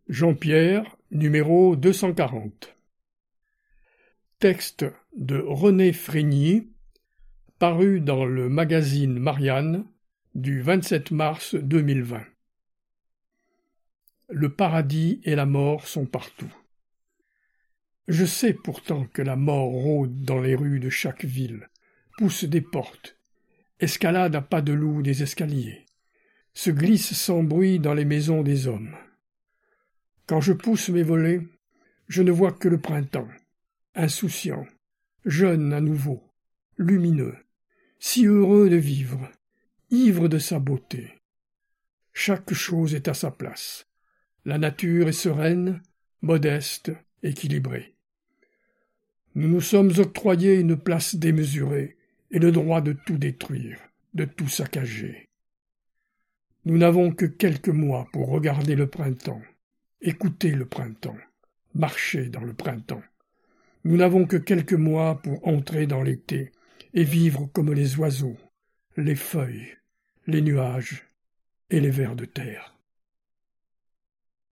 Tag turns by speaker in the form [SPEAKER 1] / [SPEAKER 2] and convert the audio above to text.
[SPEAKER 1] Jean-Pierre, numéro 240. Texte de René Frégnier, paru dans le magazine Marianne du 27 mars 2020. Le paradis et la mort sont partout. Je sais pourtant que la mort rôde dans les rues de chaque ville, pousse des portes, escalade à pas de loup des escaliers, se glisse sans bruit dans les maisons des hommes. Quand je pousse mes volets, je ne vois que le printemps, insouciant, jeune à nouveau, lumineux, si heureux de vivre, ivre de sa beauté. Chaque chose est à sa place. La nature est sereine, modeste, équilibrée. Nous nous sommes octroyé une place démesurée et le droit de tout détruire, de tout saccager. Nous n'avons que quelques mois pour regarder le printemps, écouter le printemps, marcher dans le printemps. Nous n'avons que quelques mois pour entrer dans l'été et vivre comme les oiseaux, les feuilles, les nuages et les vers de terre.